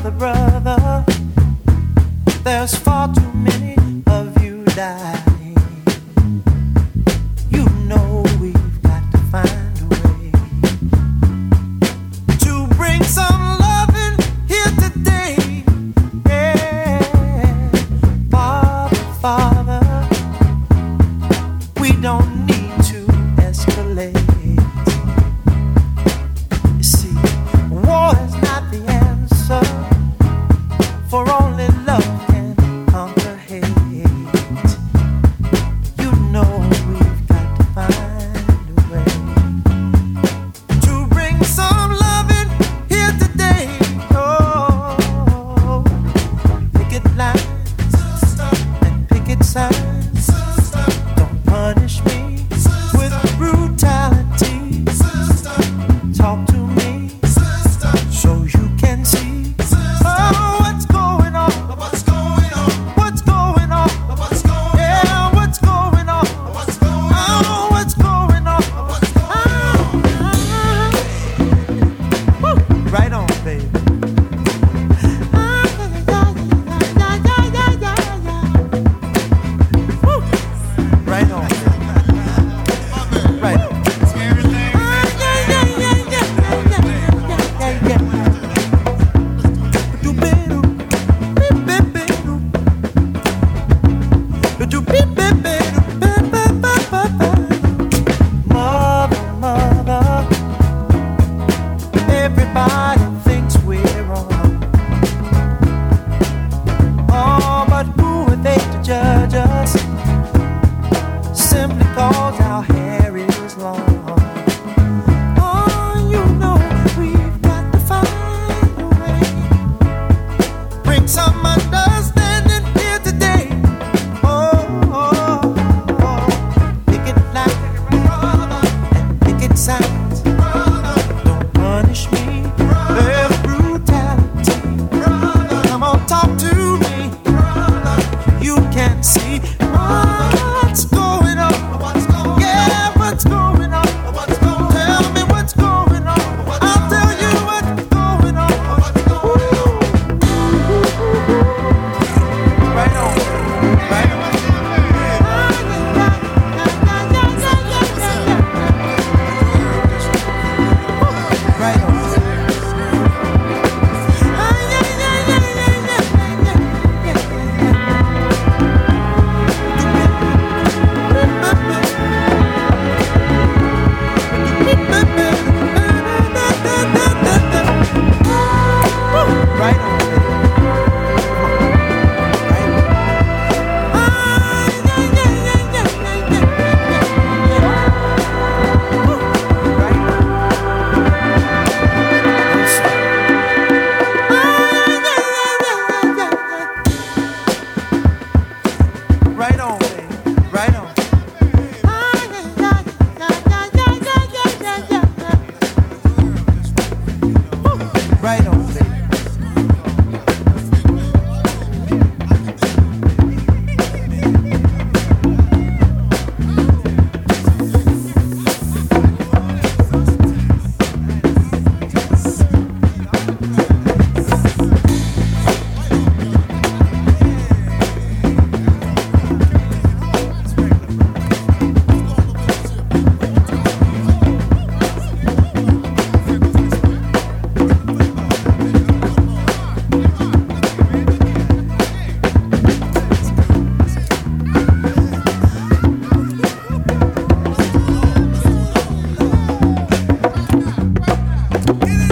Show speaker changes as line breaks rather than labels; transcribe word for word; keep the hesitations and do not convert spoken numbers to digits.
brother, brother, there's far too many of you dying. You know we've got to find a way to bring some loving here today. Yeah, Father, Father, we don't need to escalate. You see, war is not the answer, for only love can conquer hate. You know we've got to find a way to bring some loving here today. Oh, picket lines and picket signs. Don't punish me with brutality. Talk to me so you can see. Oh, what's going on? What's going on? What's going on? What's going on? Yeah, what's going on? What's going on? Oh, what's going on? What's going on? Woo. Right on, baby. Woo. Right on. Right on. Mother, mother, everybody thinks we're wrong. Oh, but who are they to judge us? Simply cause our hair is long. Oh, you know we've got to find a way. Bring some understanding here today. Oh, oh, oh. Picket line and picket signs. Don't punish me with brutality. Come on, talk to me. You can see what's going on. Yeah, what's going on? Tell me what's going on. I'll tell you what's going on. Right on, right on. Right on. Right on. Right on, baby. Right on. Right on, baby. Get it!